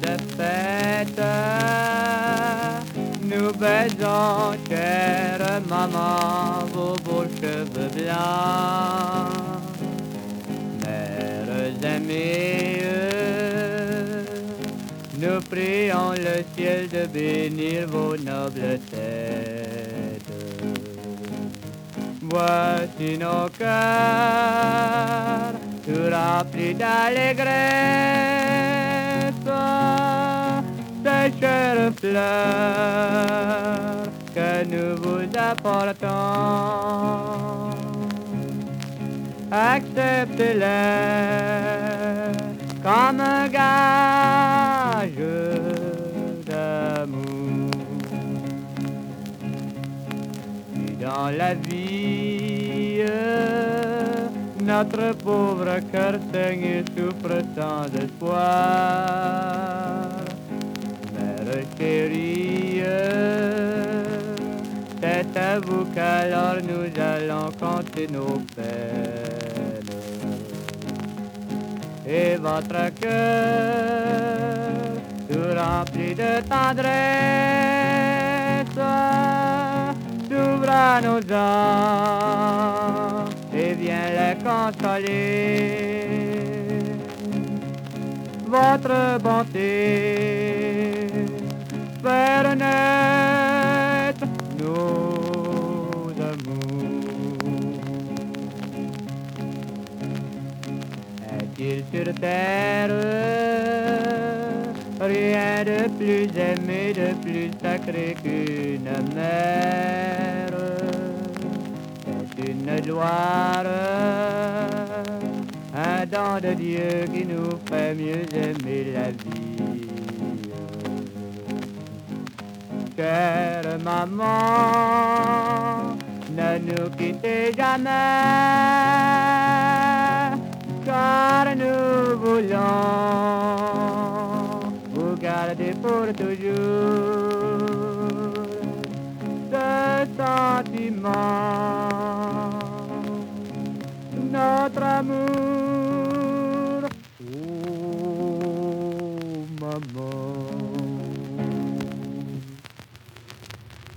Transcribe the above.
de fête, nous baisons, chère maman, vos beaux cheveux blancs. Mères aimées, nous prions le ciel de bénir vos nobles têtes. Voici nos cœurs tout remplis d'allégresse, ces chères fleurs que nous vous apportons. Acceptez-les comme un gage d'amour. Si dans la vie, notre pauvre cœur saigne et souffre sans espoir, mère chérie, c'est à vous qu'alors nous allons compter nos peines. Et votre cœur, tout rempli de tendresse, s'ouvre à nos âmes et vient les consoler. Votre bonté, faire naître nos amours. Est-il sur terre rien de plus aimé, de plus sacré qu'une mère? C'est une gloire, un don de Dieu qui nous fait mieux aimer la vie. Chère maman, ne nous quittez jamais, car nous voulons vous garder pour toujours ce sentiment, notre amour.